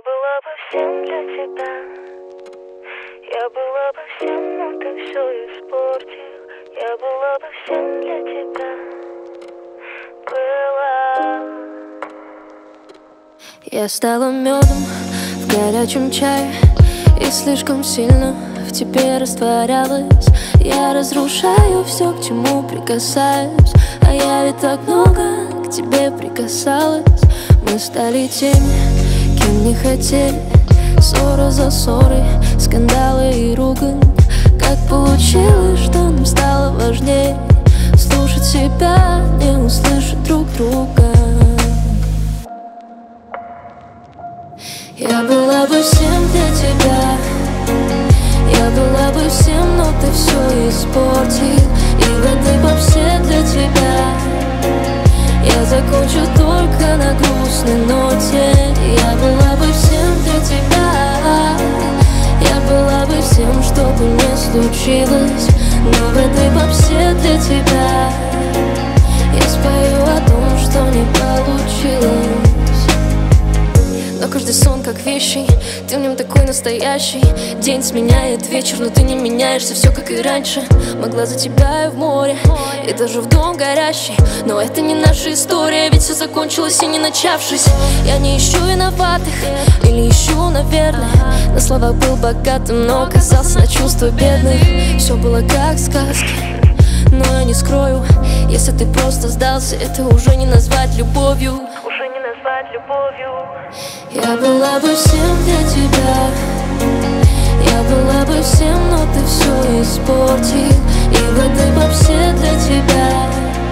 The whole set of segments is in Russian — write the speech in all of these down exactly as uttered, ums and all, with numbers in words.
была бы всем для тебя. Я была бы всем, но ты все испортил. Я была бы всем для тебя. Была. Я стала медом в горячем чае и слишком сильно в тебе растворялась. Я разрушаю все, к чему прикасаюсь, а я ведь так много к тебе прикасалась. Мы стали теми, кем не хотели. Ссора за ссорой, скандалы и ругань. Как получилось, что нам стало важнее слушать себя, не услышать друг друга. Я была бы всем для тебя. Я была бы всем, но ты все испортил. И в этой попсе для тебя я закончу только на грустной ноте. Я была бы всем для тебя. Я была бы всем, что бы ни случилось. Но в этой попсе для тебя я спою о том, что не получилось. Но каждый сон как вещий, ты в нем такой настоящий. День сменяет вечер, но ты не меняешься, все как и раньше. Могла за тебя и в море, и даже в дом горящий. Но это не наша история, ведь все закончилось и не начавшись. Я не ищу виноватых, или ищу, наверное. На словах был богатым, но оказался на чувства бедных. Все было как в сказке, но я не скрою, если ты просто сдался, это уже не назвать любовью. Уже не назвать любовью. Я была бы всем для тебя. Я была бы всем, но ты все испортил. И в этой попсе для тебя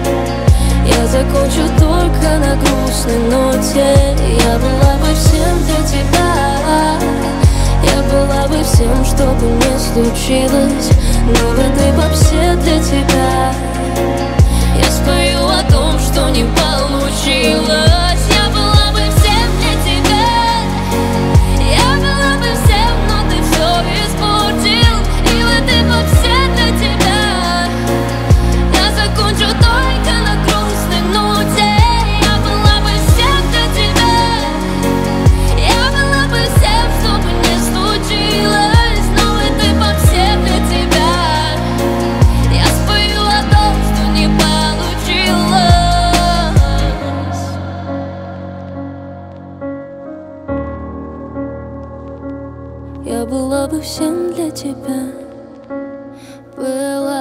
я закончу только на грустной ноте. Я была бы всем для тебя. Я была бы всем, что бы ни случилось. Но в этой попсе для тебя я спою о том, что не получилось. Я была бы всем для тебя. Я была бы всем, но ты все испортил. И в этой попсе для тебя я закончу только на грустной ноте. Я была бы всем для тебя. Я была бы всем, что бы ни случилось. Но в этой попсе для тебя я спою о том, что не получилось. Я была бы всем для тебя. Была.